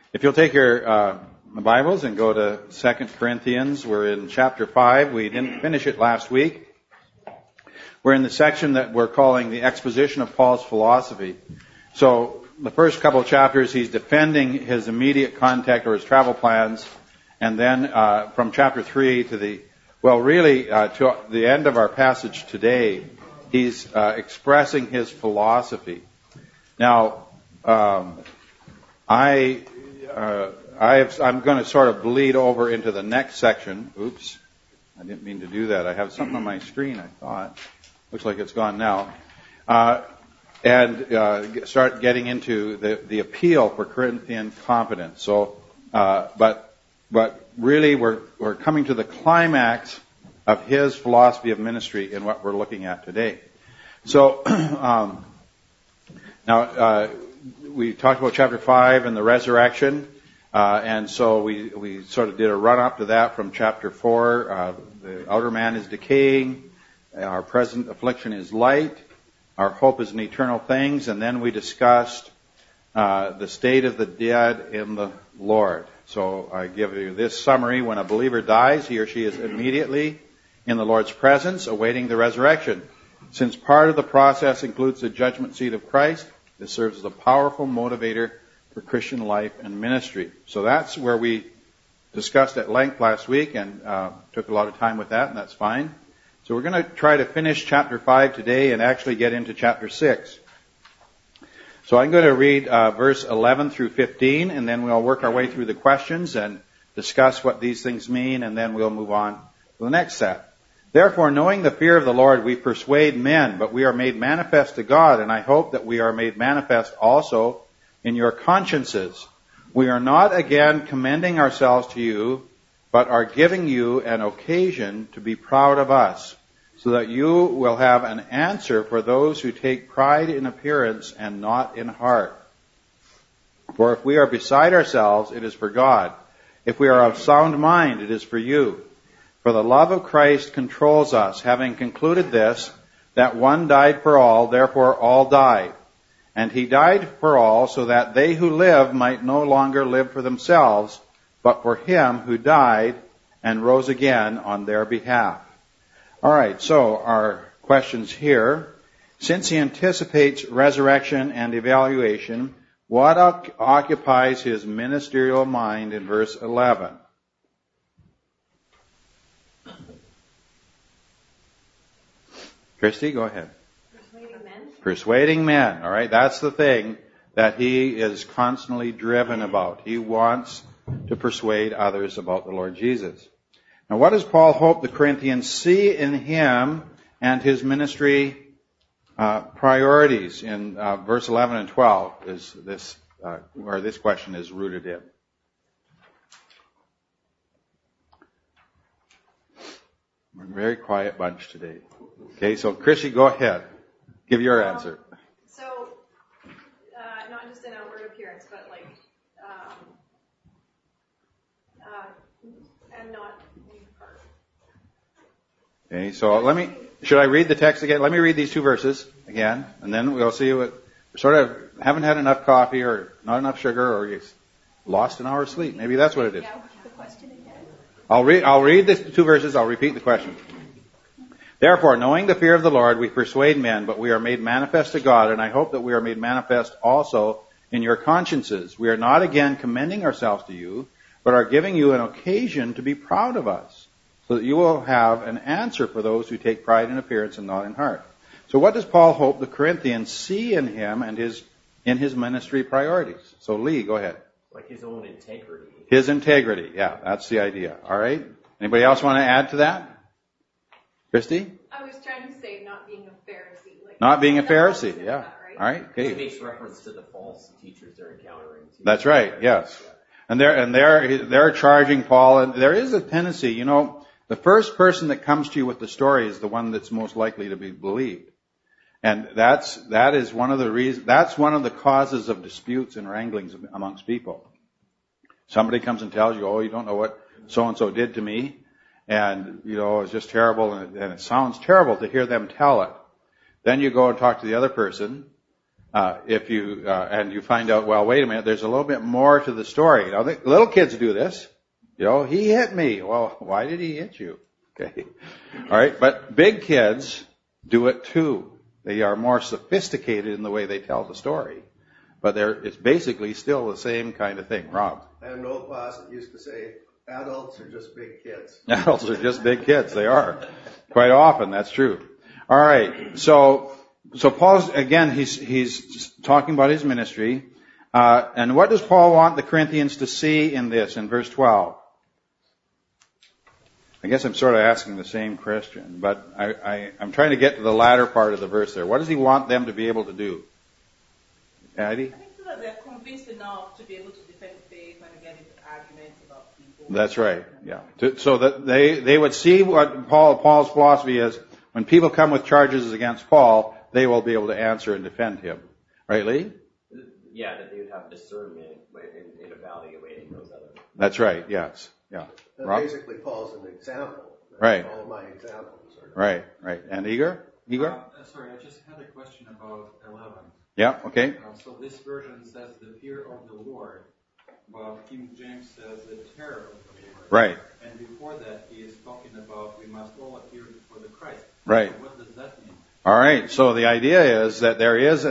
If you'll take your Bibles and go to 2 Corinthians, we're in chapter 5. We didn't finish it last week. We're in the section that we're calling the exposition of Paul's philosophy. So the first couple of chapters, he's defending his immediate contact or his travel plans. And then from chapter 3 to to the end of our passage today, he's expressing his philosophy. Now, I'm going to sort of bleed over into the next section. Oops, I didn't mean to do that. I have something on my screen, I thought. Looks like it's gone now. And start getting into the appeal for Corinthian confidence. So, but really we're coming to the climax of his philosophy of ministry in what we're looking at today. So, now, we talked about chapter 5 and the resurrection. And so we sort of did a run up to that from chapter 4. The outer man is decaying. Our present affliction is light. Our hope is in eternal things. And then we discussed the state of the dead in the Lord. So I give you this summary. When a believer dies, he or she is immediately in the Lord's presence, awaiting the resurrection. Since part of the process includes the judgment seat of Christ, this serves as a powerful motivator for Christian life and ministry. So that's where we discussed at length last week and took a lot of time with that, and that's fine. So we're going to try to finish chapter 5 today and actually get into chapter 6. So I'm going to read verse 11 through 15, and then we'll work our way through the questions and discuss what these things mean, and then we'll move on to the next set. Therefore, knowing the fear of the Lord, we persuade men, but we are made manifest to God, and I hope that we are made manifest also in your consciences. We are not again commending ourselves to you, but are giving you an occasion to be proud of us, so that you will have an answer for those who take pride in appearance and not in heart. For if we are beside ourselves, it is for God. If we are of sound mind, it is for you. For the love of Christ controls us, having concluded this, that one died for all, therefore all died. And he died for all, so that they who live might no longer live for themselves, but for him who died and rose again on their behalf. All right, so our questions here. Since he anticipates resurrection and evaluation, what occupies his ministerial mind in verse 11? Christy, go ahead. Persuading men. Persuading men. All right, that's the thing that he is constantly driven about. He wants to persuade others about the Lord Jesus. Now, what does Paul hope the Corinthians see in him and his ministry priorities? In verse 11 and 12 is this where this question is rooted in. We're a very quiet bunch today. Okay, so Chrissy, go ahead. Give your answer. So, not just an outward appearance, but like, and not in heart. Okay, so should I read the text again? Let me read these two verses again, and then we'll see what, sort of haven't had enough coffee or not enough sugar or you lost an hour's sleep. Maybe that's what it is. Yeah, what's the question again? I'll read the two verses, I'll repeat the question. Therefore, knowing the fear of the Lord, we persuade men, but we are made manifest to God, and I hope that we are made manifest also in your consciences. We are not again commending ourselves to you, but are giving you an occasion to be proud of us, so that you will have an answer for those who take pride in appearance and not in heart. So what does Paul hope the Corinthians see in him and in his ministry priorities? So Lee, go ahead. Like his own integrity. His integrity, yeah, that's the idea. All right? Anybody else want to add to that? Christy? I was trying to say not being a Pharisee. Like Not being a Pharisee, yeah. That, right? All right, okay. It makes reference to the false teachers they're encountering. Too. That's right, yes. And they're charging Paul, and there is a tendency, the first person that comes to you with the story is the one that's most likely to be believed. And that is one of the reasons, that's one of the causes of disputes and wranglings amongst people. Somebody comes and tells you, oh, you don't know what so-and-so did to me. And, it's just terrible, and it sounds terrible to hear them tell it. Then you go and talk to the other person, if you and you find out, well, wait a minute, there's a little bit more to the story. Now, the little kids do this. He hit me. Well, why did he hit you? Okay. All right. But big kids do it too. They are more sophisticated in the way they tell the story. But it's basically still the same kind of thing. Rob. I had an old boss that used to say, adults are just big kids. Adults are just big kids. They are. Quite often, that's true. All right. So Paul's, again, he's talking about his ministry. And what does Paul want the Corinthians to see in this, in verse 12? I guess I'm sort of asking the same question, but I'm trying to get to the latter part of the verse there. What does he want them to be able to do? Addie? I think so that they're convinced enough to be able to defend the faith when they get into arguments about people. That's right, yeah. So that they would see what Paul's philosophy is. When people come with charges against Paul, they will be able to answer and defend him. Right, Lee? Yeah, that they would have discernment in evaluating those other. That's right, yes. Yeah. Basically, Paul's an example. Right. All my examples. Right. And Igor? Sorry, I just had a question about 11. Yeah, okay. So this version says the fear of the Lord, while King James says the terror of the Lord. Right. And before that, he is talking about we must all appear before the Christ. Right. So what does that mean? All right. So the idea is that there is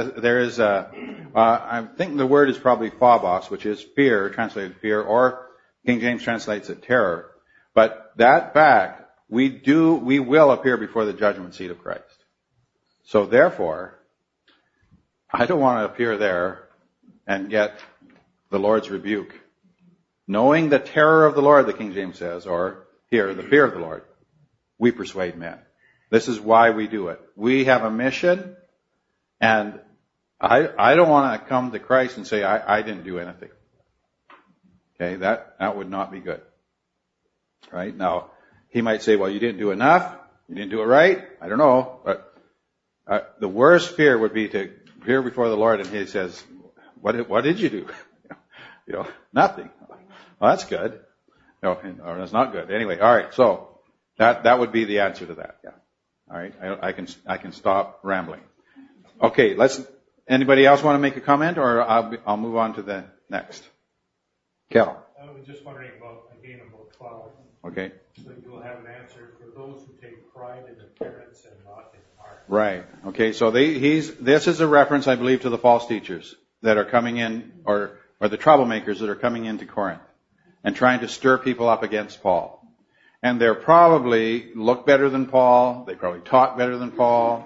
I think the word is probably phobos, which is fear, translated fear, or King James translates it terror. But that fact, we will appear before the judgment seat of Christ. So therefore, I don't want to appear there and get the Lord's rebuke. Knowing the terror of the Lord, the King James says, or here, the fear of the Lord, we persuade men. This is why we do it. We have a mission, and I don't want to come to Christ and say, I didn't do anything. Okay, that would not be good. Right? Now, he might say, well, you didn't do enough. You didn't do it right. I don't know. But the worst fear would be to appear before the Lord and he says, what did you do? Nothing. Well, that's good. No, or that's not good. Anyway, all right. So that would be the answer to that. Yeah. All right. I can stop rambling. Okay. Anybody else want to make a comment, or I'll move on to the next? Kel. I was just wondering about 12. Okay. So you'll have an answer for those who take pride in appearance and not in heart. Right. Okay. So this is a reference, I believe, to the false teachers that are coming in, or the troublemakers that are coming into Corinth and trying to stir people up against Paul. And they're probably look better than Paul. They probably talk better than Paul.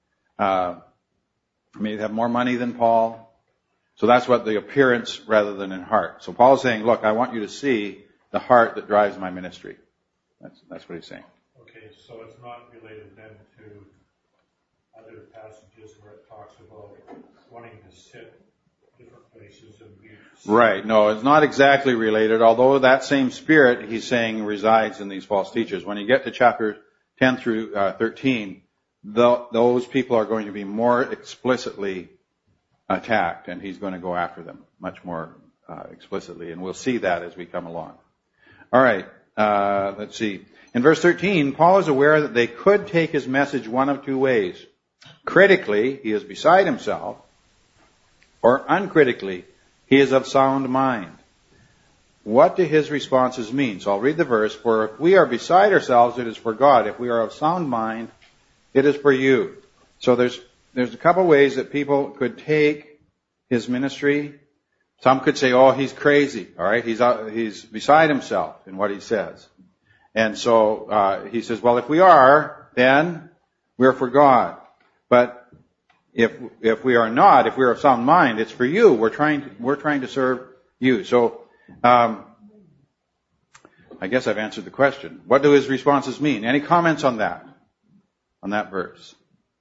Maybe have more money than Paul. So that's what the appearance rather than in heart. So Paul's saying, look, I want you to see the heart that drives my ministry. That's what he's saying. Okay, so it's not related then to other passages where it talks about wanting to sit different places and be... Right, no, it's not exactly related, although that same spirit, he's saying, resides in these false teachers. When you get to chapter 10 through 13, those people are going to be more explicitly attacked, and he's going to go after them much more explicitly, and we'll see that as we come along. All right, let's see. In verse 13, Paul is aware that they could take his message one of two ways. Critically, he is beside himself, or uncritically, he is of sound mind. What do his responses mean? So I'll read the verse. For if we are beside ourselves, it is for God. If we are of sound mind, it is for you. So there's a couple ways that people could take his ministry. Some could say, oh, he's crazy. All right, he's beside himself in what he says. And so he says, well, if we are, then we're for God. But if we are not, if we're of sound mind, it's for you. We're trying to serve you. So I guess I've answered the question. What do his responses mean? Any comments on that verse?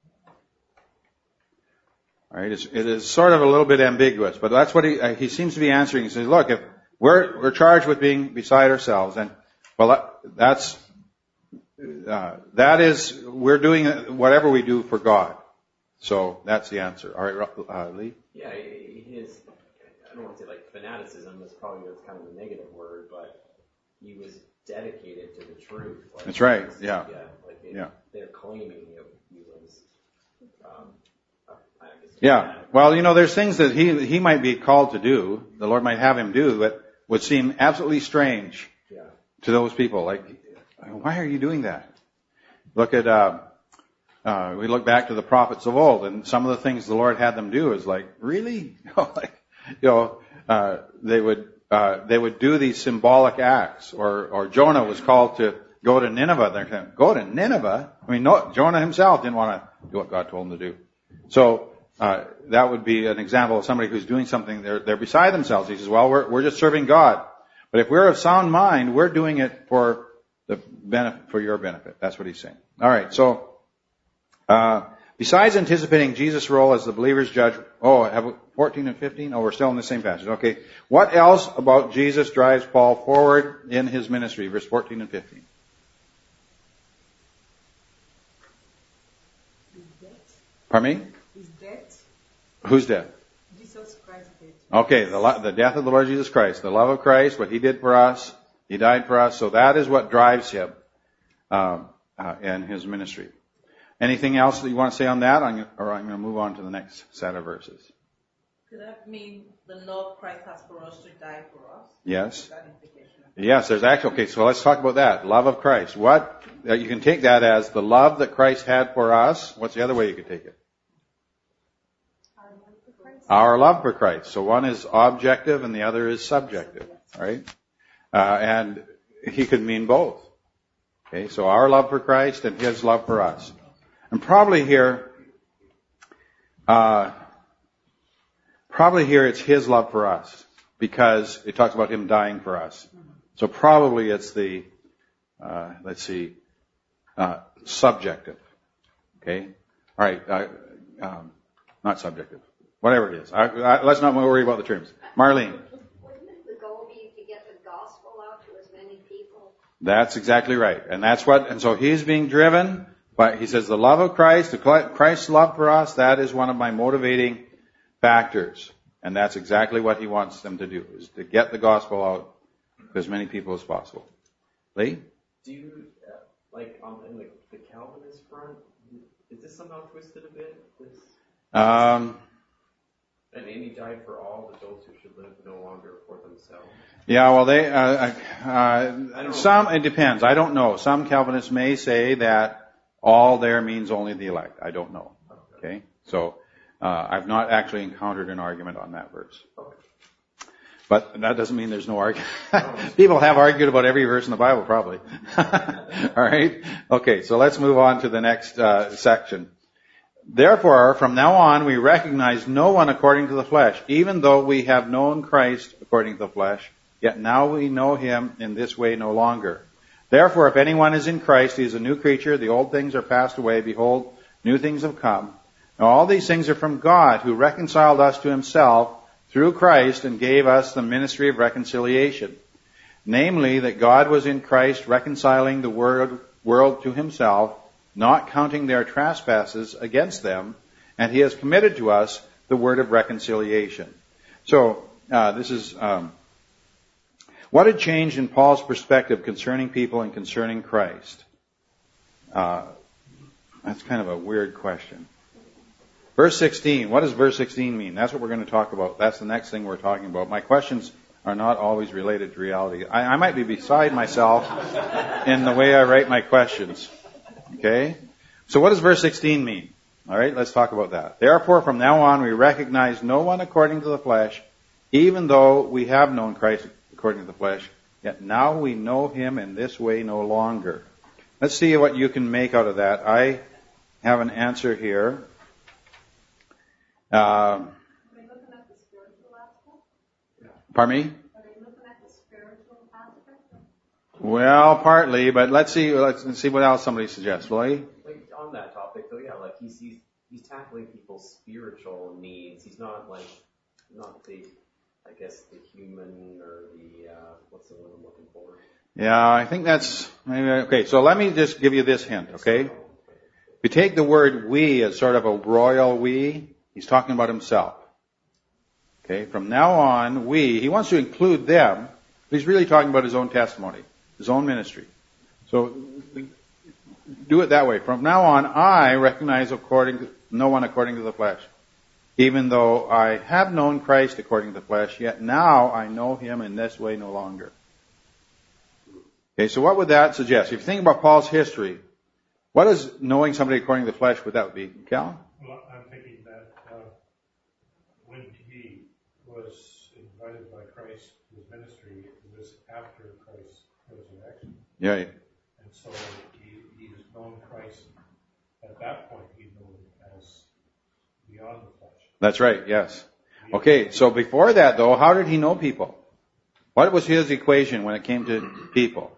All right, it is sort of a little bit ambiguous, but that's what he seems to be answering. He says, look, if we're charged with being beside ourselves, and well, that is we're doing whatever we do for God. So that's the answer. All right, Lee? Yeah, I don't want to say like fanaticism, that's probably kind of a negative word, but he was dedicated to the truth. Like, that's right, yeah. They're claiming he was I guess. Yeah. Well, there's things that he might be called to do, the Lord might have him do, that would seem absolutely strange Yeah. to those people. Like, why are you doing that? Look at, we look back to the prophets of old, and some of the things the Lord had them do is like, really? They would do these symbolic acts, or Jonah was called to go to Nineveh. They're saying, go to Nineveh? I mean, no, Jonah himself didn't want to do what God told him to do. So, that would be an example of somebody who's doing something, they're beside themselves. He says, well, we're just serving God. But if we're of sound mind, we're doing it for your benefit. That's what he's saying. All right. So, besides anticipating Jesus' role as the believer's judge, 14 and 15? Oh, we're still in the same passage. Okay. What else about Jesus drives Paul forward in his ministry? Verse 14 and 15. Pardon me? His death. Whose death? Jesus Christ's death. Okay, the death of the Lord Jesus Christ, the love of Christ, what he did for us, he died for us, so that is what drives him in his ministry. Anything else that you want to say on that? I'm going to move on to the next set of verses. Does that mean the love Christ has for us to die for us? Yes. Is that implication? Yes, there's actually, okay, so let's talk about that. Love of Christ. You can take that as the love that Christ had for us. What's the other way you could take it? Our love for Christ. So one is objective and the other is subjective, right? And he could mean both. Okay, so our love for Christ and his love for us. And probably here it's his love for us because it talks about him dying for us. So probably it's the, subjective. Okay? All right, not subjective. Whatever it is. Let's not worry about the terms. Marlene. Wouldn't the goal be to get the gospel out to as many people? That's exactly right. And so he's being driven by, he says, the love of Christ, Christ's love for us, that is one of my motivating factors. And that's exactly what he wants them to do, is to get the gospel out to as many people as possible. Lee? Do you, in the Calvinist front, is this somehow twisted a bit? And he died for all, that those who should live no longer for themselves. Yeah, well, it depends. I don't know. Some Calvinists may say that all there means only the elect. I don't know. Okay? So, I've not actually encountered an argument on that verse. Okay. But that doesn't mean there's no argument. People have argued about every verse in the Bible, probably. All right? Okay, so let's move on to the next section. Therefore, from now on, we recognize no one according to the flesh. Even though we have known Christ according to the flesh, yet now we know him in this way no longer. Therefore, if anyone is in Christ, he is a new creature. The old things are passed away. Behold, new things have come. Now, all these things are from God, who reconciled us to himself through Christ and gave us the ministry of reconciliation. Namely, that God was in Christ reconciling the world to himself, not counting their trespasses against them, and he has committed to us the word of reconciliation. So, this is what had changed in Paul's perspective concerning people and concerning Christ. That's kind of a weird question. Verse 16, what does verse 16 mean? That's what we're going to talk about. That's the next thing we're talking about. My questions are not always related to reality. I might be beside myself in the way I write my questions. Okay? So what does verse 16 mean? All right, let's talk about that. Therefore, from now on, we recognize no one according to the flesh, even though we have known Christ according to the flesh, yet now we know him in this way no longer. Let's see what you can make out of that. I have an answer here. Are they looking at the spiritual aspect? Pardon me? Are they looking at the spiritual aspect? Well, partly, but let's see what else somebody suggests. Lloyd? On that topic, though, yeah, he's tackling people's spiritual needs. He's not the human or what's the word I'm looking for? Yeah, I think that's maybe okay. So let me just give you this hint, okay? If you take the word "we" as sort of a royal "we," he's talking about himself. Okay, from now on, he wants to include them, but he's really talking about his own testimony, his own ministry. So do it that way. From now on, I recognize no one according to the flesh. Even though I have known Christ according to the flesh, yet now I know him in this way no longer. Okay, so what would that suggest? If you think about Paul's history, what is knowing somebody according to the flesh would that be? Cal? Well, I'm thinking that when he was invited by Christ to his ministry, it was after Christ's resurrection. Yeah. And so he's known Christ at that point. He knew him as beyond the flesh. That's right, yes. Okay, so before that though, how did he know people? What was his equation when it came to people?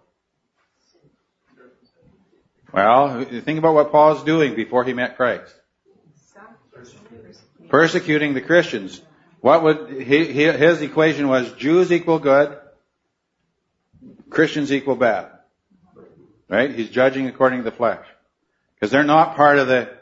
Well, think about what Paul's doing before he met Christ. Persecuting the Christians. What would his equation was Jews equal good, Christians equal bad. Right? He's judging according to the flesh. Because they're not part of the,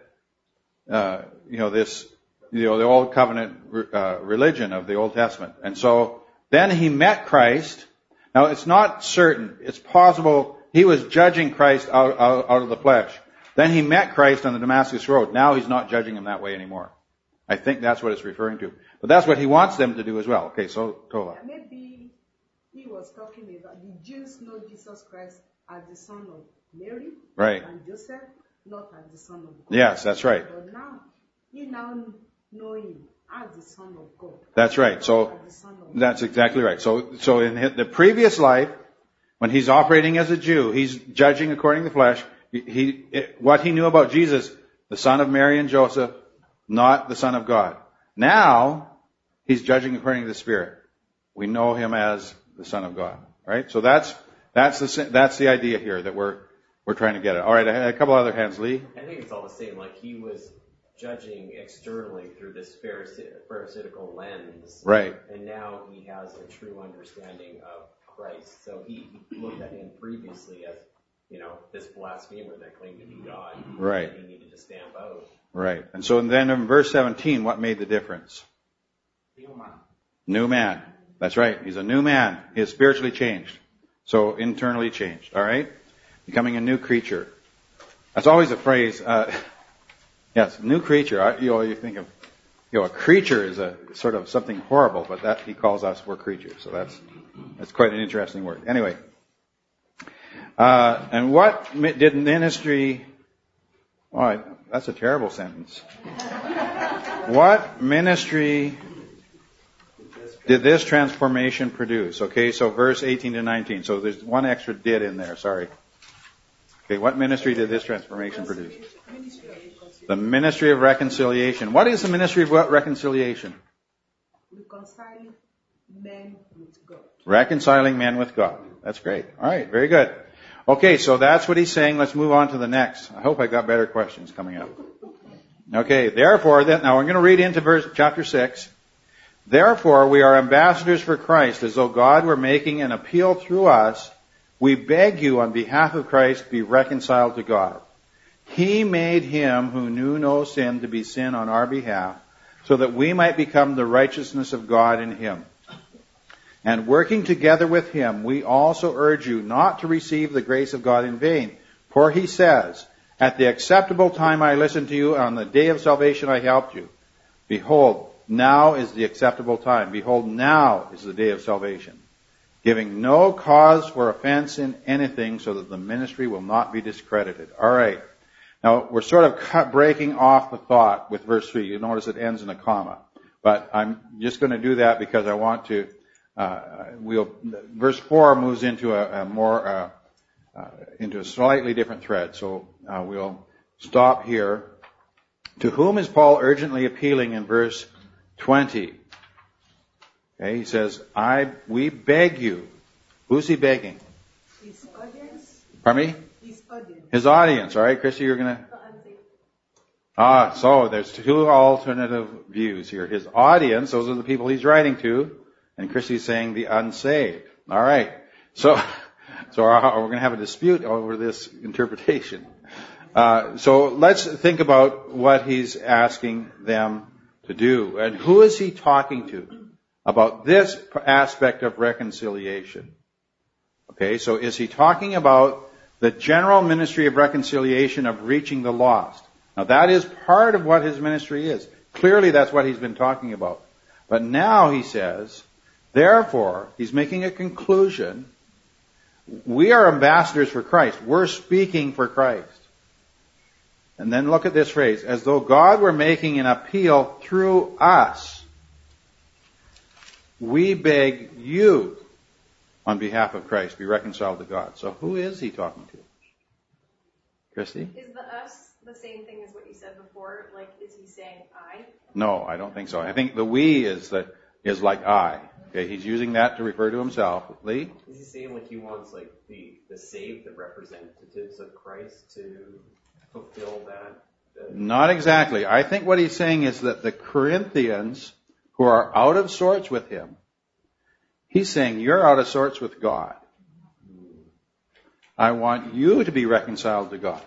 the old covenant religion of the Old Testament. And so then he met Christ. Now it's not certain. It's possible he was judging Christ out of the flesh. Then he met Christ on the Damascus Road. Now he's not judging him that way anymore. I think that's what it's referring to. But that's what he wants them to do as well. Okay, so Tola. Maybe he was talking about the Jews know Jesus Christ as the son of Mary. Right. And Joseph, not as the son of God. Yes, that's right. But now, you now know him as the son of God. That's right. So that's exactly right. So in the previous life, when he's operating as a Jew, he's judging according to the flesh. What he knew about Jesus, the son of Mary and Joseph, not the son of God. Now, he's judging according to the Spirit. We know him as the son of God. Right? So that's the idea here that we're trying to get at. All right, I had a couple other hands. Lee? I think it's all the same. Like he was judging externally through this pharisaical lens. Right. And now he has a true understanding of Christ. So he looked at him previously as, this blasphemer that claimed to be God. Right. And he needed to stamp out. Right. And so then in verse 17, what made the difference? New man. That's right. He's a new man. He is spiritually changed. So internally changed. All right? Becoming a new creature. That's always a phrase. Yes, new creature. You think of, a creature is a sort of something horrible, but that he calls us, we're creatures. So that's quite an interesting word. Anyway. And what did ministry, that's a terrible sentence. What ministry did this transformation produce? Okay, so verse 18 to 19. So there's one extra did in there, sorry. Okay, what ministry did this transformation produce? The ministry of reconciliation. What is the ministry of reconciliation? Reconciling men with God. Reconciling men with God. That's great. All right, very good. Okay, so that's what he's saying. Let's move on to the next. I hope I got better questions coming up. Okay, therefore, now we're going to read into chapter 6. Therefore, we are ambassadors for Christ, as though God were making an appeal through us. We beg you on behalf of Christ, be reconciled to God. He made him who knew no sin to be sin on our behalf, so that we might become the righteousness of God in him. And working together with him, we also urge you not to receive the grace of God in vain. For he says, at the acceptable time I listened to you, on the day of salvation I helped you. Behold, now is the acceptable time. Behold, now is the day of salvation. Giving no cause for offense in anything, so that the ministry will not be discredited. All right. Now, we're sort of breaking off the thought with verse 3. You'll notice it ends in a comma. But I'm just going to do that because I want to, verse 4 moves into into a slightly different thread. So we'll stop here. To whom is Paul urgently appealing in verse 20? Okay, he says, we beg you. Who's he begging? His audience. Pardon me? His audience. His audience. All right, Christy, you're going to... so there's two alternative views here. His audience, those are the people he's writing to, and Christy's saying the unsaved. All right. So we're going to have a dispute over this interpretation. So let's think about what he's asking them to do. And who is he talking to about this aspect of reconciliation? Okay, so is he talking about the general ministry of reconciliation, of reaching the lost? Now that is part of what his ministry is. Clearly that's what he's been talking about. But now he says, therefore, he's making a conclusion. We are ambassadors for Christ. We're speaking for Christ. And then look at this phrase, as though God were making an appeal through us. We beg you, on behalf of Christ, be reconciled to God. So who is he talking to? Christy? Is the us the same thing as what you said before? Like, is he saying I? No, I don't think so. I think the we is like I. Okay, he's using that to refer to himself. Lee? Is he saying like he wants like the saved, the representatives of Christ to fulfill that? Not exactly. I think what he's saying is that the Corinthians who are out of sorts with him, he's saying you're out of sorts with God. I want you to be reconciled to God.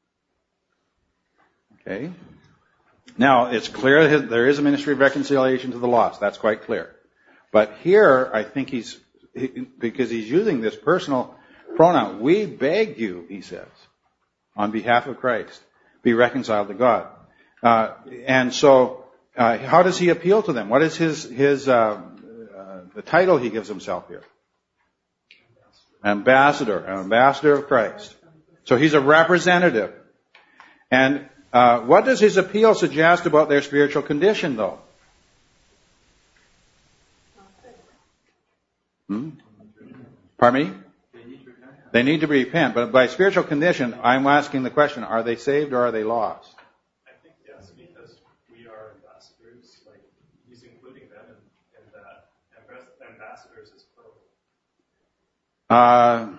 Okay? Now, it's clear there is a ministry of reconciliation to the lost. That's quite clear. But here, I think because he's using this personal pronoun, we beg you, he says, on behalf of Christ, be reconciled to God. And so, how does he appeal to them? What is the title he gives himself here? Ambassador, an ambassador of Christ. So he's a representative. And what does his appeal suggest about their spiritual condition, though? Pardon me? They need to repent. But by spiritual condition, I'm asking the question, are they saved or are they lost? I think yes, because we are ambassadors. Like, he's including them in that. Ambassadors is plural.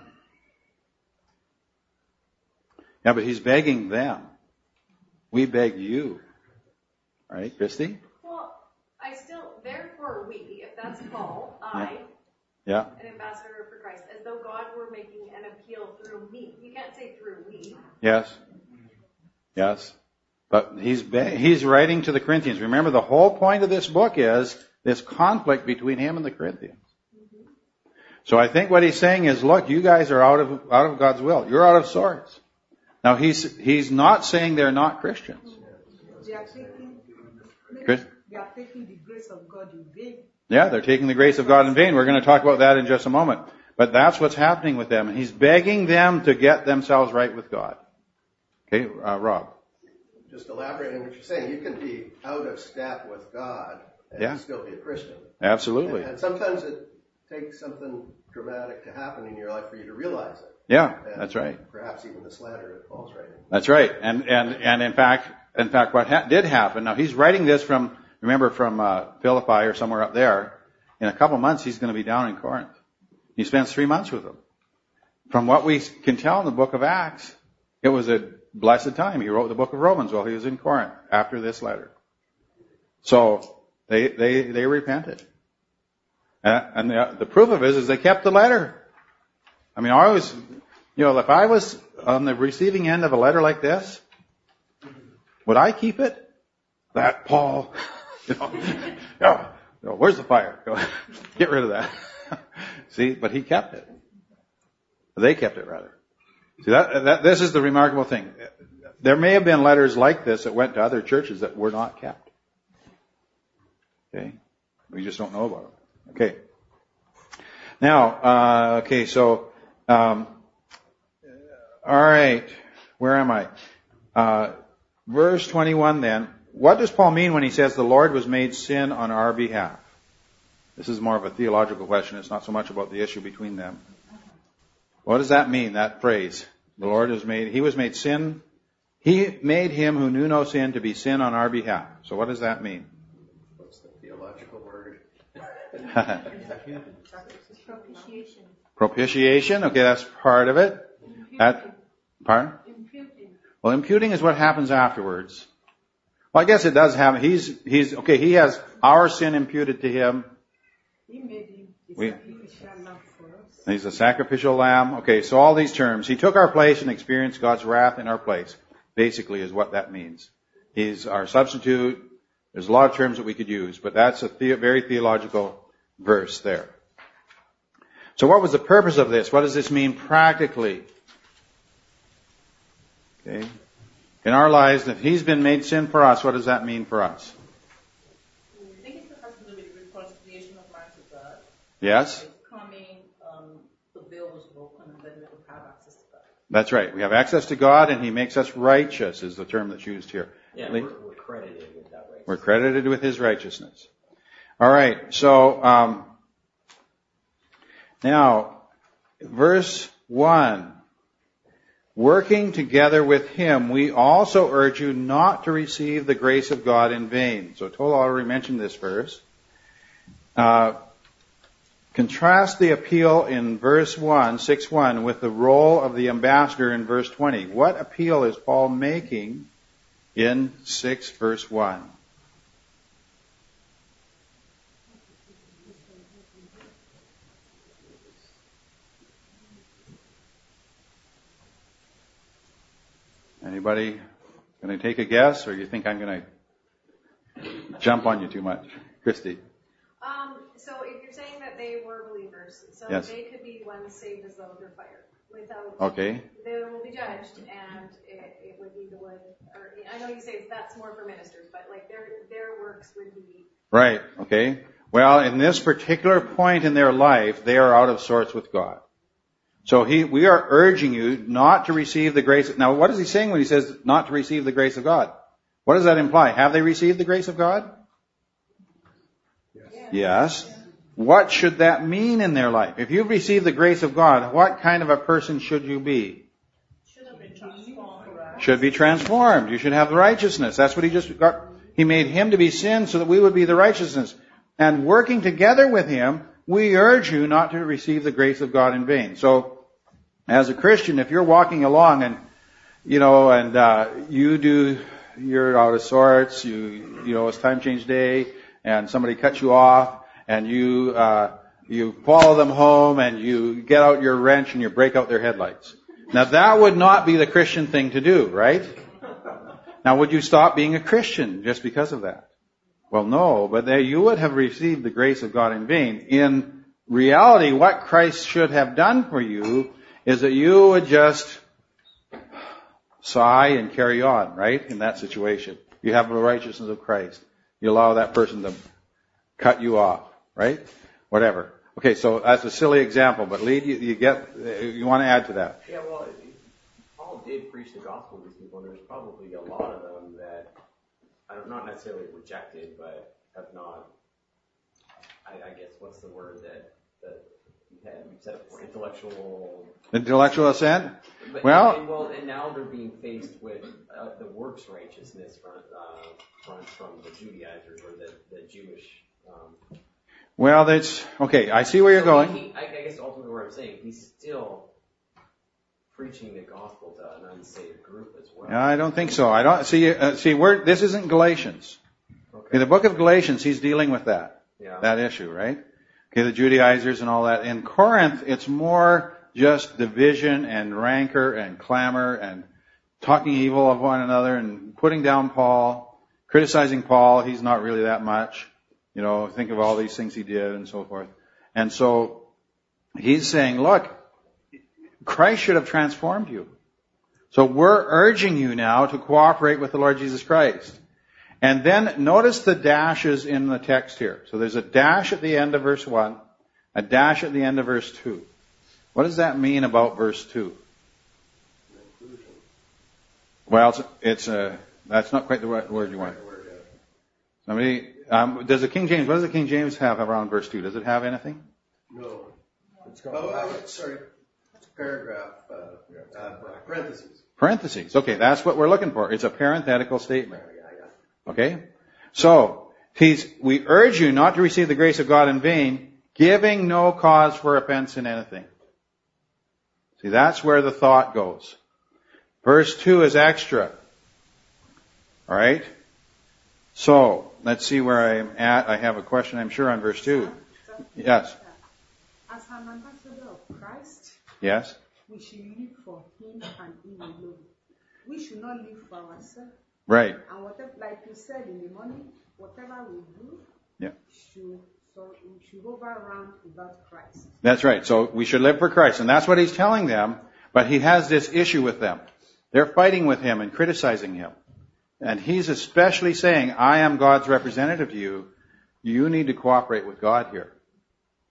Yeah, but he's begging them. We beg you. Right, Christy? Well, therefore we, if that's Paul, Yeah. an ambassador for Christ, as though God were making an appeal through me. You can't say through we. Yes. Yes. But he's writing to the Corinthians. Remember, the whole point of this book is this conflict between him and the Corinthians. So I think what he's saying is, look, you guys are out of God's will. You're out of sorts. Now he's not saying they're not Christians. They are taking the grace of God in vain. Yeah, they're taking the grace of God in vain. We're going to talk about that in just a moment. But that's what's happening with them. And he's begging them to get themselves right with God. Okay, Rob. Just elaborating on what you're saying, you can be out of step with God and still be a Christian. Absolutely. And sometimes it takes something dramatic to happen in your life for you to realize it. Yeah, that's right. Perhaps even this letter that Paul's writing. That's right. And in fact, what did happen, now he's writing this from Philippi or somewhere up there. In a couple months, he's going to be down in Corinth. He spends 3 months with them. From what we can tell in the book of Acts, it was a blessed time. He wrote the book of Romans while he was in Corinth after this letter. So they repented. And the proof of it is they kept the letter. I mean, I always, if I was on the receiving end of a letter like this, would I keep it? That Paul, where's the fire? Get rid of that. See, but he kept it. They kept it, rather. See, this is the remarkable thing. There may have been letters like this that went to other churches that were not kept. Okay? We just don't know about them. Okay. Now, all right. Where am I? Verse 21 then. What does Paul mean when he says the Lord was made sin on our behalf? This is more of a theological question. It's not so much about the issue between them. What does that mean, that phrase? The Lord he was made sin. He made him who knew no sin to be sin on our behalf. So what does that mean? What's the theological word? Propitiation. Propitiation. Okay, that's part of it. Pardon? Imputing. Well, imputing is what happens afterwards. Well, I guess it does happen. He has our sin imputed to him. He made him a sacrificial lamb for us. He's a sacrificial lamb. Okay, so all these terms. He took our place and experienced God's wrath in our place, basically is what that means. He's our substitute. There's a lot of terms that we could use, but that's a very theological verse there. So what was the purpose of this? What does this mean practically? Okay. In our lives, if he's been made sin for us, what does that mean for us? Yes? coming, the veil was broken, and then we would have access to God. That's right. We have access to God, and He makes us righteous, is the term that's used here. Yeah, we're credited with that righteousness. We're credited with His righteousness. All right. So, now, verse 1. Working together with Him, we also urge you not to receive the grace of God in vain. So Tola already mentioned this verse. Contrast the appeal in verse 1, 6:1, with the role of the ambassador in verse 20. What appeal is Paul making in 6 verse 1? Anybody going to take a guess, or you think I'm going to jump on you too much? Christy. So if you're saying that they were believers, so Yes. they could be ones saved as though they're fired. Without, Okay. they will be judged, and it would be the wood. Or I know you say that's more for ministers, but like their works would be. Right. Okay. Well, in this particular point in their life, they are out of sorts with God. So we are urging you not to receive the grace. Now, what is he saying when he says not to receive the grace of God? What does that imply? Have they received the grace of God? Yes. What should that mean in their life? If you've received the grace of God, what kind of a person should you be? Should have been transformed. Should be transformed. You should have the righteousness. That's what he just got. He made Him to be sin so that we would be the righteousness. And working together with Him, we urge you not to receive the grace of God in vain. So, as a Christian, if you're walking along and, you're out of sorts, it's time change day, and somebody cuts you off, and you follow them home, and you get out your wrench and you break out their headlights. Now that would not be the Christian thing to do, right? Now would you stop being a Christian just because of that? Well, no, but you would have received the grace of God in vain. In reality, what Christ should have done for you is that you would just sigh and carry on, right? In that situation. You have the righteousness of Christ. You allow that person to cut you off, right? Whatever. Okay, so that's a silly example, but Lee, you want to add to that? Yeah, well, Paul did preach the gospel to these people, and there's probably a lot of them that, not necessarily rejected, but have not, I guess, what's the word that you said it before, Intellectual assent? But, well, and now they're being faced with the works righteousness from the Judaizers or the Jewish. Well, that's okay. I see where you're going. I guess ultimately what I'm saying, he's still preaching the gospel to an unsaved group as well. I don't think so. I don't see. This isn't Galatians. Okay. In the book of Galatians, he's dealing with that issue, right? Okay, the Judaizers and all that. In Corinth, it's more just division and rancor and clamor and talking evil of one another and putting down Paul, criticizing Paul. He's not really that much. Think of all these things he did and so forth. And so he's saying, look, Christ should have transformed you. So we're urging you now to cooperate with the Lord Jesus Christ. And then notice the dashes in the text here. So there's a dash at the end of verse 1, a dash at the end of verse 2. What does that mean about verse 2? Well, that's not quite the word you want. Somebody, does the King James, what does the King James have around verse 2? Does it have anything? No. Sorry. Paragraph, parentheses. Parentheses. Okay, that's what we're looking for. It's a parenthetical statement. Okay? So, we urge you not to receive the grace of God in vain, giving no cause for offense in anything. See, that's where the thought goes. Verse 2 is extra. Alright? So, let's see where I'm at. I have a question, I'm sure, on verse 2. Yes? As an ambassador of Christ, yes, we should live for Him and Him alone. We should not live for ourselves. Right. And whatever, like you said in the morning, whatever we do, we should overrun without Christ. That's right. So we should live for Christ. And that's what he's telling them. But he has this issue with them. They're fighting with him and criticizing him. And he's especially saying, I am God's representative to you. You need to cooperate with God here.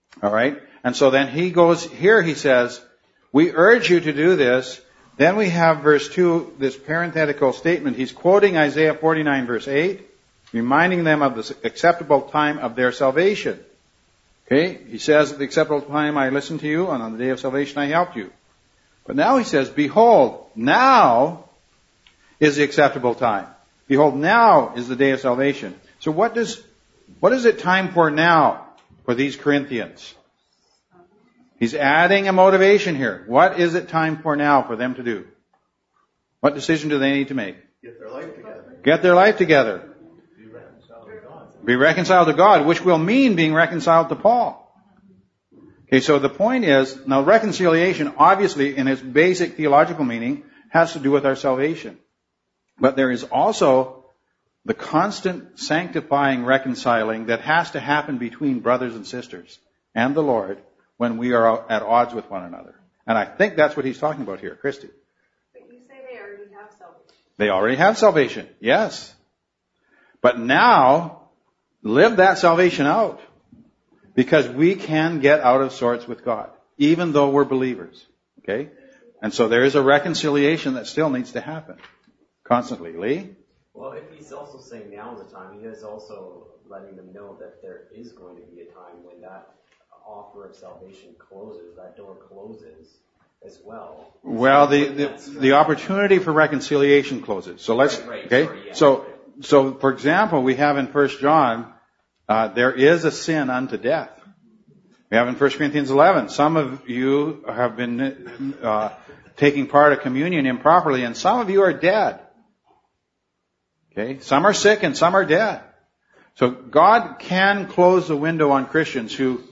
All right? And so then he goes, here he says, we urge you to do this. Then we have verse 2, this parenthetical statement. He's quoting Isaiah 49 verse 8, reminding them of the acceptable time of their salvation. Okay? He says, at the acceptable time I listened to you, and on the day of salvation I helped you. But now he says, behold, now is the acceptable time. Behold, now is the day of salvation. So what is it time for now for these Corinthians? He's adding a motivation here. What is it time for now for them to do? What decision do they need to make? Get their life together. Get their life together. Be reconciled to God, which will mean being reconciled to Paul. Okay, so the point is, now reconciliation, obviously, in its basic theological meaning, has to do with our salvation. But there is also the constant sanctifying reconciling that has to happen between brothers and sisters and the Lord when we are at odds with one another. And I think that's what he's talking about here, Christy. But you say they already have salvation. They already have salvation, yes. But now, live that salvation out. Because we can get out of sorts with God, even though we're believers. Okay? And so there is a reconciliation that still needs to happen. Constantly. Lee? Well, if he's also saying now is the time, he is also letting them know that there is going to be a time when that offer of salvation closes, that door closes as well. Well, the opportunity for reconciliation closes. So let's, right, okay? Sorry, yeah. So for example, we have in 1 John, there is a sin unto death. We have in 1 Corinthians 11, some of you have been taking part of communion improperly, and some of you are dead. Okay? Some are sick and some are dead. So God can close the window on Christians who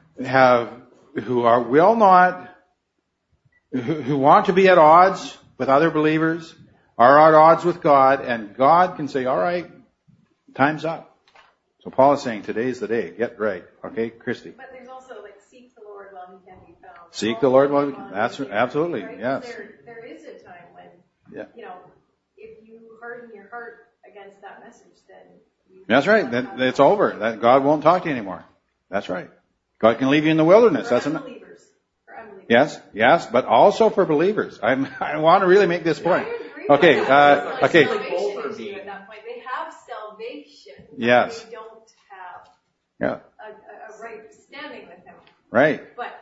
want to be at odds with other believers, are at odds with God, and God can say, all right, time's up. So Paul is saying, today's the day. Get right. Okay, Christy? But there's also, like, seek the Lord while he can be found. Seek the Lord while he can. That's absolutely, right? yes. There is a time when, if you harden your heart against that message, then that's right. It's over. That God won't talk to you anymore. That's right. God can leave you in the wilderness. For unbelievers. Yes, but also for believers. I want to really make this point. Okay, okay. Salvation at that point. They have salvation. Yes. They don't have Yeah. a right standing with him. Right. But,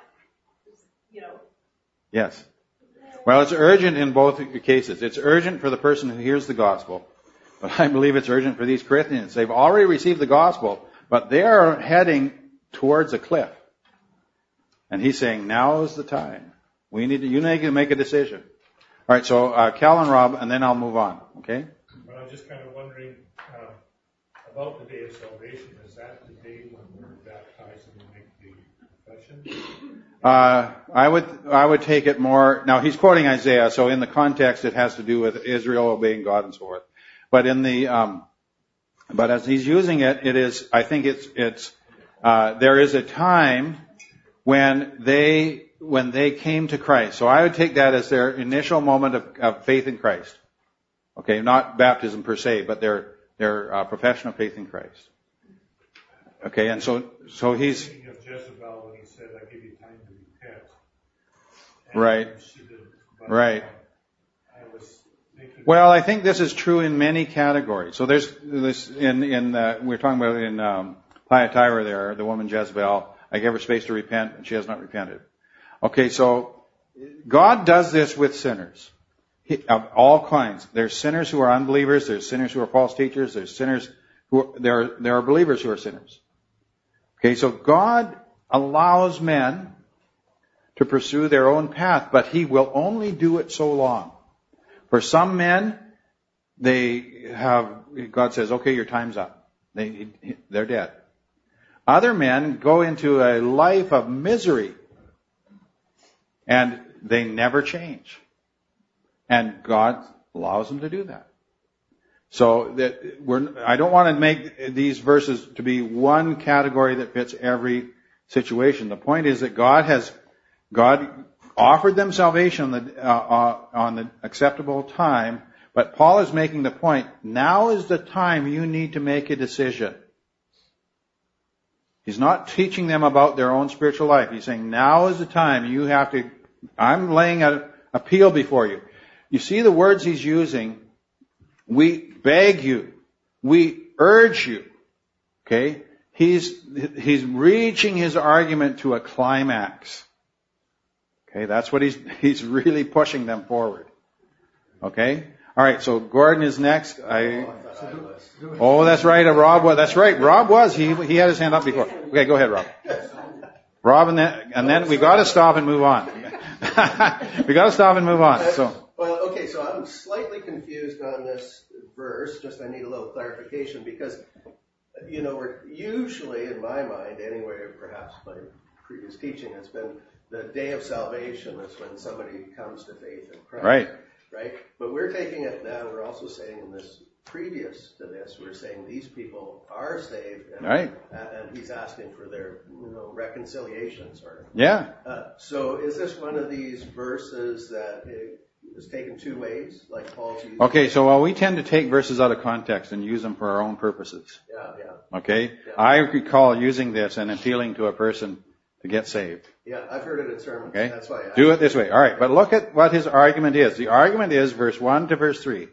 Yes. Well, it's urgent in both cases. It's urgent for the person who hears the gospel. But I believe it's urgent for these Corinthians. They've already received the gospel, but they are heading towards a cliff. And he's saying, now is the time. You need to make a decision. All right, so Cal and Rob, and then I'll move on. Okay? But I'm just kind of wondering about the day of salvation. Is that the day when we're baptized and we make the confession? I would take it more. Now he's quoting Isaiah, so in the context it has to do with Israel obeying God and so forth. But but as he's using it, it is. I think there is a time when they came to Christ. So I would take that as their initial moment of faith in Christ. Okay, not baptism per se, but their profession of faith in Christ. Okay, and so he's thinking of Jezebel when he said, "I give you time to repent." Right. She didn't, Right. I was thinking. Well, I think this is true in many categories. So there's this we're talking about in Thyatira there, the woman Jezebel. I gave her space to repent, and she has not repented. Okay, so God does this with sinners of all kinds. There's sinners who are unbelievers. There's sinners who are false teachers. There's sinners there are believers who are sinners. Okay, so God allows men to pursue their own path, but He will only do it so long. For some men, God says, okay, your time's up. They're dead. Other men go into a life of misery, and they never change. And God allows them to do that. So I don't want to make these verses to be one category that fits every situation. The point is that God offered them salvation on the acceptable time, but Paul is making the point, now is the time you need to make a decision. He's not teaching them about their own spiritual life. He's saying, now is the time. You have to, I'm laying an appeal before you. You see the words he's using. We beg you. We urge you. Okay? He's reaching his argument to a climax. Okay? That's what he's really pushing them forward. Okay? Alright, so Gordon is next. Oh, that's right. Rob was. That's right. Rob was. He had his hand up before. Okay, go ahead, Rob. Rob, and then we got to stop and move on. We got to stop and move on. So. Well, okay. So I'm slightly confused on this verse. Just I need a little clarification because, we're usually, in my mind, anyway, perhaps my previous teaching has been the day of salvation is when somebody comes to faith in Christ. Right. Right. But we're taking it now. We're also saying in this. Previous to this, we're saying these people are saved, and, right. And he's asking for their reconciliation, sort of. Yeah. So is this one of these verses that is taken two ways, like Paul's using? Okay, so we tend to take verses out of context and use them for our own purposes. Yeah. Okay? Yeah. I recall using this and appealing to a person to get saved. Yeah, I've heard it in sermons. Okay? That's why I do it this way. All right, but look at what his argument is. The argument is verse 1 to verse 3.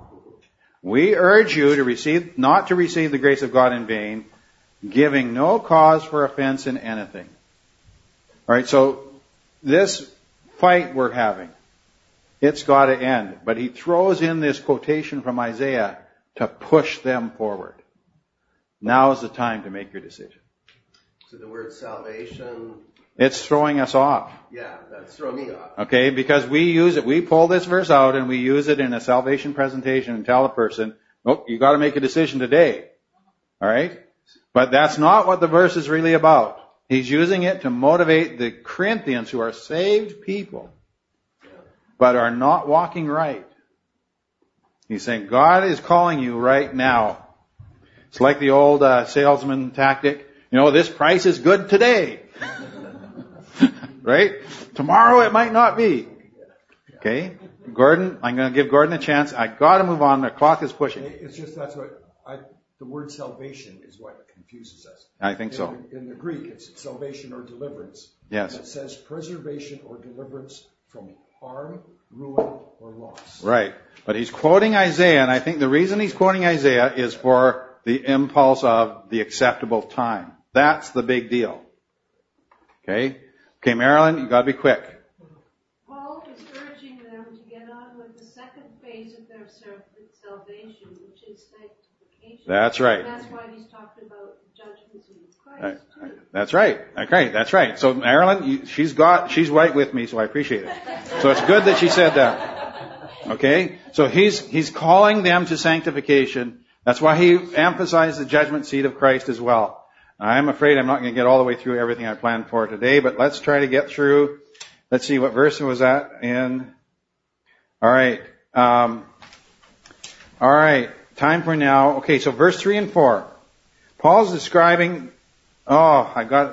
We urge you not to receive the grace of God in vain, giving no cause for offense in anything. Alright, so this fight we're having, it's got to end. But he throws in this quotation from Isaiah to push them forward. Now is the time to make your decision. So the word salvation... It's throwing us off. Yeah, that's throwing me off. Okay, because we use it, we pull this verse out and we use it in a salvation presentation and tell a person, oh, you got to make a decision today. Alright? But that's not what the verse is really about. He's using it to motivate the Corinthians who are saved people, but are not walking right. He's saying, God is calling you right now. It's like the old salesman tactic. This price is good today. Right? Tomorrow it might not be. Okay? Gordon, I'm going to give Gordon a chance. I got to move on. The clock is pushing. It's just that's what the word salvation is what confuses us. I think so. In the Greek, it's salvation or deliverance. Yes. It says preservation or deliverance from harm, ruin, or loss. Right. But he's quoting Isaiah, and I think the reason he's quoting Isaiah is for the impulse of the acceptable time. That's the big deal. Okay? Okay, Marilyn, you got to be quick. Paul is urging them to get on with the second phase of their salvation, which is sanctification. That's right. And that's why he's talking about judgments in Christ. That's right. Okay, that's right. So Marilyn, she's right with me, so I appreciate it. So it's good that she said that. Okay? So he's calling them to sanctification. That's why he emphasized the judgment seat of Christ as well. I'm afraid I'm not going to get all the way through everything I planned for today, but let's try to get through. Let's see, what verse was that in? Alright. Alright. Time for now. Okay, so verse 3 and 4. Paul's describing, alright,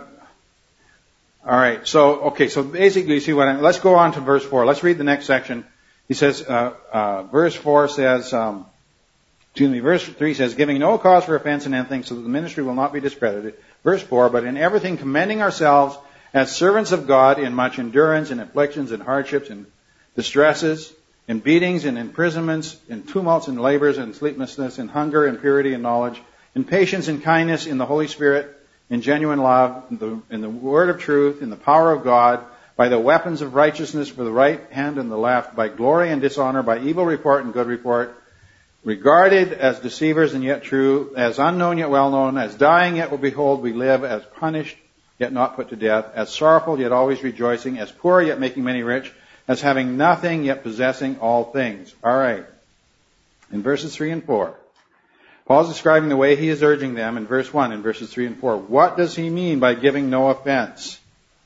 so basically you see let's go on to verse 4. Let's read the next section. He says, verse 4 says, verse 3 says, giving no cause for offense in anything, so that the ministry will not be discredited. Verse 4, but in everything commending ourselves as servants of God in much endurance, in afflictions, in hardships, in distresses, in beatings, in imprisonments, in tumults, in labors, in sleeplessness, in hunger, in purity, in knowledge, in patience, in kindness, in the Holy Spirit, in genuine love, in the word of truth, in the power of God, by the weapons of righteousness for the right hand and the left, by glory and dishonor, by evil report and good report, regarded as deceivers and yet true, as unknown yet well known, as dying yet will behold we live, as punished yet not put to death, as sorrowful yet always rejoicing, as poor yet making many rich, as having nothing yet possessing all things. Alright. In verses 3 and 4, Paul's describing the way he is urging them in verse 1, in verses 3 and 4. What does he mean by giving no offense?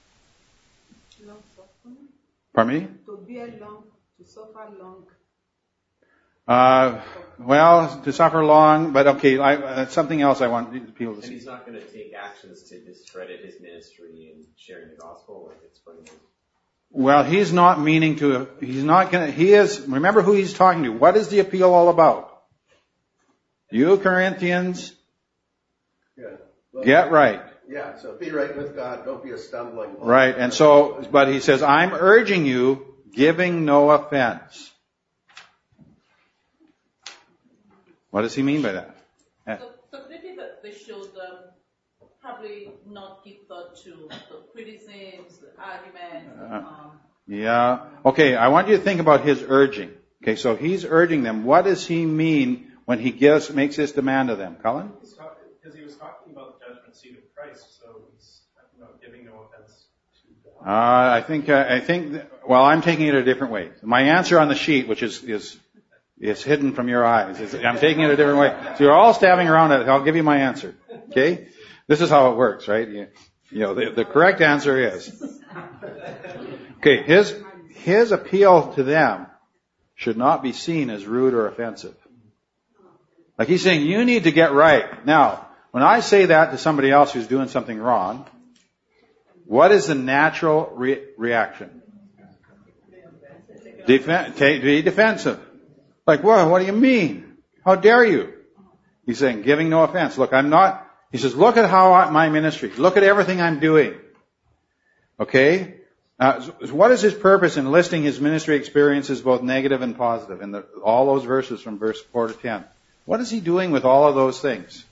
Pardon me? To bear long, to suffer long. To suffer long, but okay, something else I want people to see. And he's not going to take actions to discredit his ministry and sharing the gospel, like it's going to... Well, remember who he's talking to. What is the appeal all about? You Corinthians, get right. Yeah, so be right with God, don't be a stumbling block. Right, and so, but he says, I'm urging you, giving no offense. What does he mean by that? So maybe they should probably not give thought to the criticisms, the arguments. Yeah. Okay, I want you to think about his urging. Okay, so he's urging them. What does he mean when he makes this demand of them? Colin? Because he was talking about the judgment seat of Christ, so he's giving no offense to God. I think, well, I'm taking it a different way. My answer on the sheet, which is hidden from your eyes, I'm taking it a different way. So you're all stabbing around it. I'll give you my answer. Okay? This is how it works, right? You know, the correct answer is, okay, his appeal to them should not be seen as rude or offensive. Like he's saying, you need to get right. Now, when I say that to somebody else who's doing something wrong, what is the natural reaction? Be defensive. Like, what do you mean? How dare you? He's saying, giving no offense. Look, he says, look at my ministry. Look at everything I'm doing. Okay? What is his purpose in listing his ministry experiences, both negative and positive, in all those verses from verse 4 to 10? What is he doing with all of those things?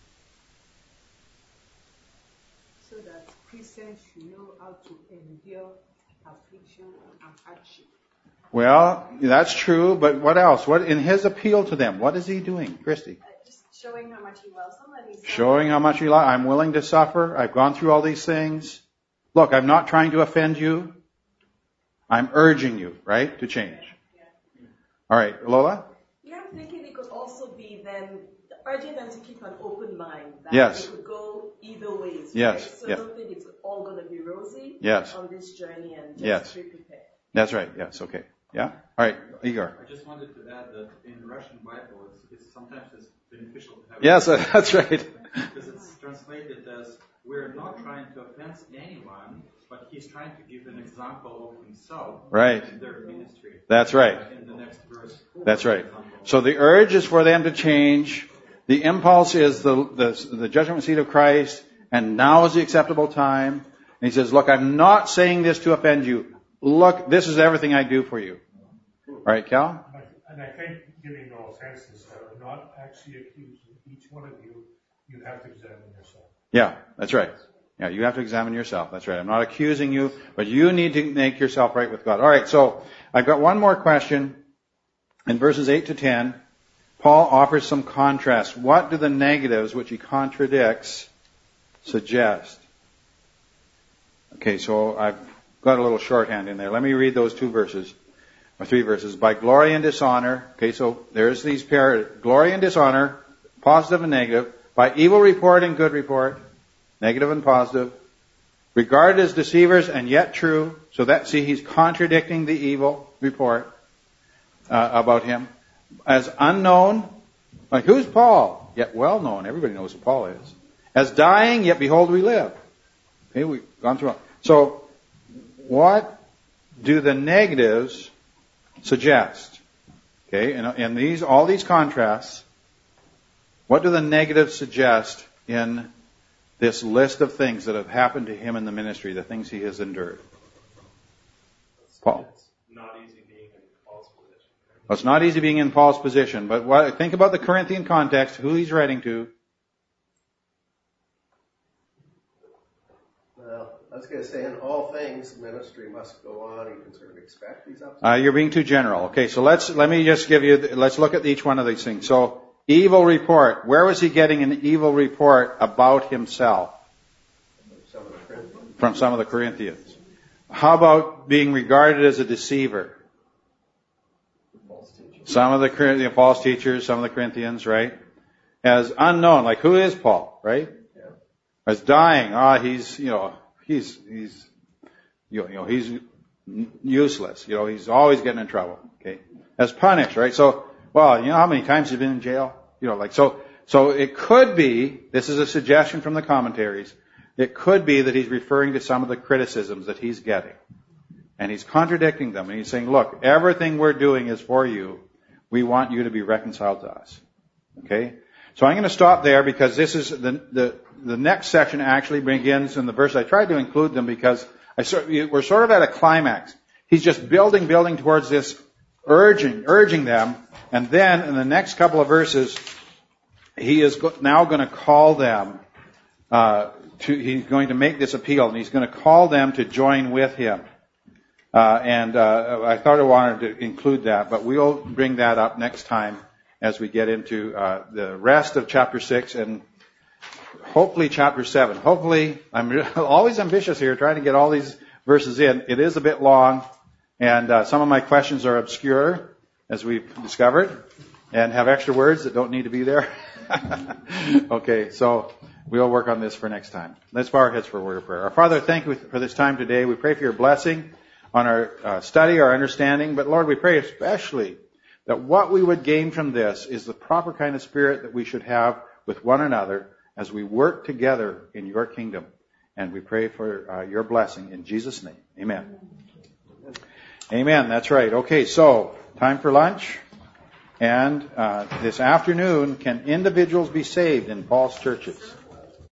So that Christians should know how to endure affliction and hardship. Well, that's true, but what else? What in his appeal to them? What is he doing, Christy? Just showing how much he loves them. And he's showing how much he loves. I'm willing to suffer. I've gone through all these things. Look, I'm not trying to offend you. I'm urging you, right, to change. All right, Lola? Yeah, I'm thinking it could also be them urging them to keep an open mind. That Yes. It could go either ways. Yes. Right? So Yes. I don't think it's all going to be rosy Yes. on this journey and just Yes. be prepared. That's right. Yes. Okay. Yeah. All right, Igor. I just wanted to add that in Russian Bible, it's sometimes beneficial to have. Yes, that's right. Because it's translated as, we're not trying to offend anyone, but he's trying to give an example of himself. Right. In their ministry. That's right. In the next verse. That's right. So the urge is for them to change. The impulse is the judgment seat of Christ, and now is the acceptable time. And he says, look, I'm not saying this to offend you. Look, this is everything I do for you. All right, Cal? And I think giving no offense is not actually accusing each one of you. You have to examine yourself. Yeah, that's right. Yeah, you have to examine yourself. That's right. I'm not accusing you, but you need to make yourself right with God. All right, so I've got one more question. In verses 8 to 10, Paul offers some contrast. What do the negatives, which he contradicts, suggest? Okay, so I've got a little shorthand in there. Let me read those 2 verses, or 3 verses. By glory and dishonor. Okay, so there's these glory and dishonor, positive and negative. By evil report and good report, negative and positive. Regarded as deceivers and yet true. So he's contradicting the evil report about him. As unknown, like who's Paul? Yet well known. Everybody knows who Paul is. As dying, yet behold we live. Okay, we've gone through. So, what do the negatives suggest? Okay, and all these contrasts, what do the negatives suggest in this list of things that have happened to him in the ministry, the things he has endured? Paul. It's not easy being in Paul's position. Well, it's not easy being in Paul's position, but think about the Corinthian context, who he's writing to. Well, I was going to say, in all things, ministry must go on. You can sort of expect these ups. You're being too general. Okay, so let's look at each one of these things. So, evil report. Where was he getting an evil report about himself? From some of the Corinthians. How about being regarded as a deceiver? Some of the false teachers, some of the Corinthians, right? As unknown, like who is Paul, right? Yeah. As dying, he's useless. He's always getting in trouble. Okay. As punished, right? So, well, how many times he's been in jail? So it could be, this is a suggestion from the commentaries, it could be that he's referring to some of the criticisms that he's getting. And he's contradicting them. And he's saying, look, everything we're doing is for you. We want you to be reconciled to us. Okay? So I'm going to stop there because this is the next section actually begins in the verse. I tried to include them because we're sort of at a climax. He's just building towards this, urging them. And then in the next couple of verses, he is now going to call them, he's going to make this appeal, and he's going to call them to join with him. I thought I wanted to include that, but we'll bring that up next time as we get into the rest of chapter 6 and hopefully chapter 7. Hopefully, I'm always ambitious here, trying to get all these verses in. It is a bit long, and some of my questions are obscure, as we've discovered, and have extra words that don't need to be there. Okay, so we'll work on this for next time. Let's bow our heads for a word of prayer. Our Father, thank you for this time today. We pray for your blessing on our study, our understanding, but Lord, we pray especially that what we would gain from this is the proper kind of spirit that we should have with one another as we work together in your kingdom. And we pray for your blessing in Jesus' name. Amen. Amen. That's right. Okay, so time for lunch. And this afternoon, can individuals be saved in false churches?